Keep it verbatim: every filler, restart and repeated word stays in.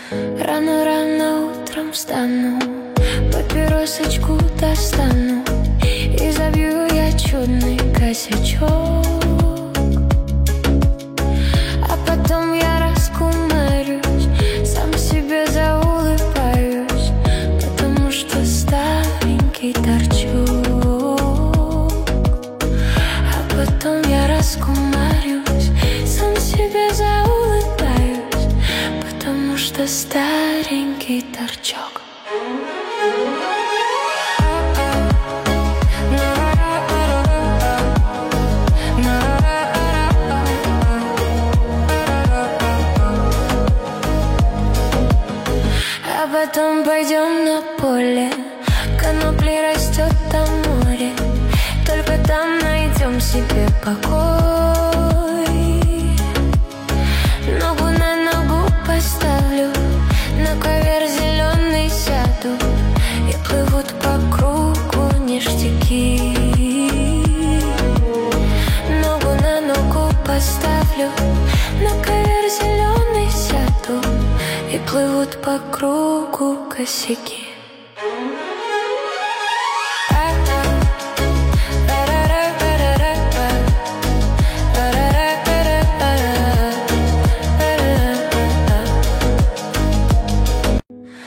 Рано-рано утром встану, папиросочку достану и забью я чудный косячок. А потом я раскумарюсь, сам себе заулыбаюсь, потому что старенький торчок. А потом я раскумарюсь, сам себе заулыбаюсь, потому что старенький торчок. А потом пойдем на поле, конопли растет там море, только там найдем себе покой. Ногу на ногу поставлю, на ковер зеленый сяду, и плывут по кругу ништяки. Ногу на ногу поставлю, на ковер зеленый сяду, и плывут по кругу косяки.